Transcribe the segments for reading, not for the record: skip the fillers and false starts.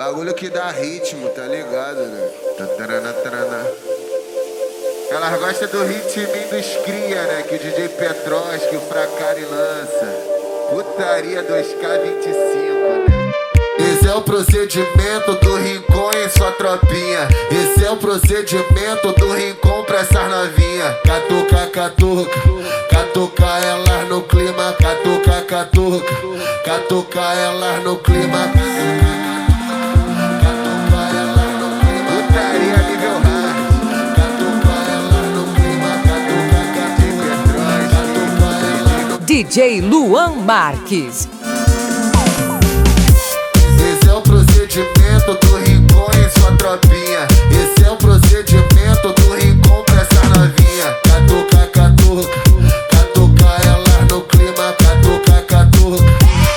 Bagulho que dá ritmo, tá ligado, né? Tatarana, tarana. Elas gostam do ritminho dos cria, né? Que o DJ Petroski, o Fracari lança. Putaria 2K25, né? Esse é o procedimento do Rincon em sua tropinha. Esse é o procedimento do Rincon pra essas novinha. Catuca, catuca, catuca elas no clima. Catuca, catuca, catuca elas no clima. Catuca elas no clima. Putaria nível hard. Catuca elas no clima. Catuca, DJ Luan Marques. Esse é o procedimento do Rincon em sua tropinha. Esse é o procedimento do Rincon pra essa novinha. Catuca, catuca, catuca elas no clima. Catuca, catuca.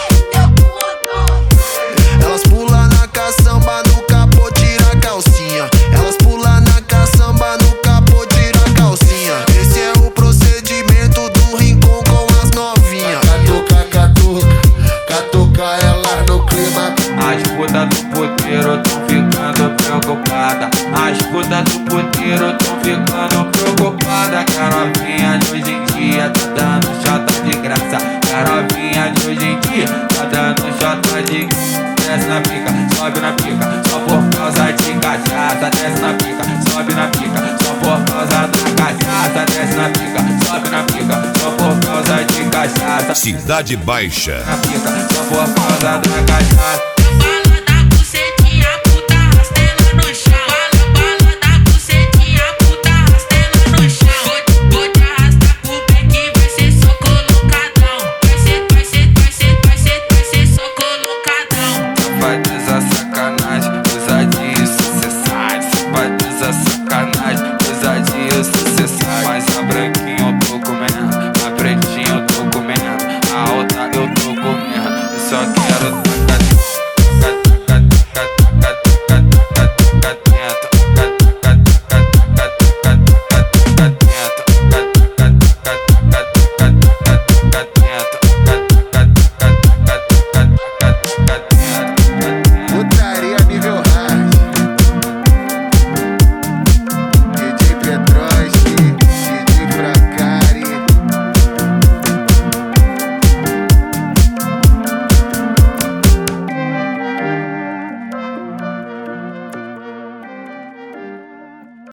Elas pulam na caçamba, no capô, tira a calcinha. Elas pulam na caçamba, no capô, tira a calcinha. Esse é o procedimento do Rincon com as novinhas. Catuca, catuca, catuca elas no clima. As putas do puteiro tão ficando preocupada. As putas do puteiro tão ficando preocupada. Carovinha de hoje em dia tá dando chota de graça. Carovinha de hoje em dia tá dando chota de graça. Desce na pica, sobe na pica, só por causa de cachaça. Desce na pica, sobe na pica, só por causa da cachaça. Desce na pica, sobe na pica, só por causa de cachaça. Cidade Baixa. Na pica, só por causa da cachaça. Mas a branquinha eu tô comendo, a pretinha eu tô comendo, a alta eu tô comendo, eu só quero